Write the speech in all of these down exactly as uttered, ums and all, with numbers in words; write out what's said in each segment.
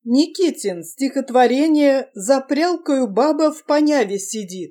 Никитин, стихотворение «За прялкою баба в поняве сидит».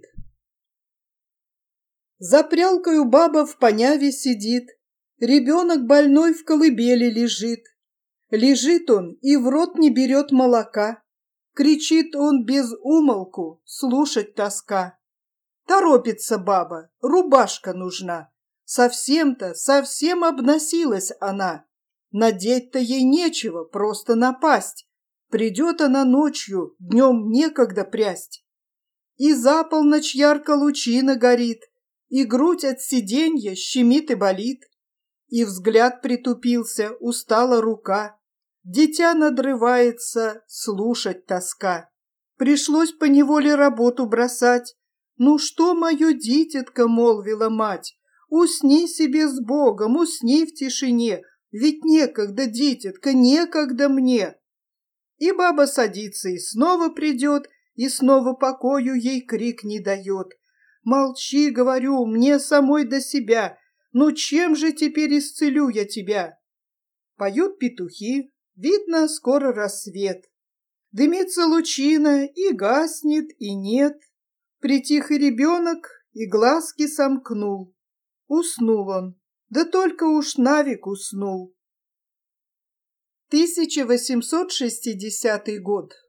За прялкою баба в поняве сидит, ребенок больной в колыбели лежит. Лежит он и в рот не берет молока, кричит он без умолку, слушать тоска. Торопится баба, рубашка нужна, совсем-то, совсем обносилась она. Надеть-то ей нечего, просто напасть. Придет она ночью, днем некогда прясть. И за полночь ярко лучина горит, и грудь от сиденья щемит и болит. И взгляд притупился, устала рука. Дитя надрывается, слушать тоска. Пришлось поневоле работу бросать. «Ну что, мое дитятко, — молвила мать, — усни себе с Богом, усни в тишине, ведь некогда, дитятко, некогда мне». И баба садится и снова придет, и снова покою ей крик не дает. «Молчи, — говорю, — мне самой до себя, ну чем же теперь исцелю я тебя?» Поют петухи, видно, скоро рассвет. Дымится лучина, и гаснет, и нет. Притих и ребенок, и глазки сомкнул. Уснул он, да только уж навек уснул. тысяча восемьсот шестидесятый год.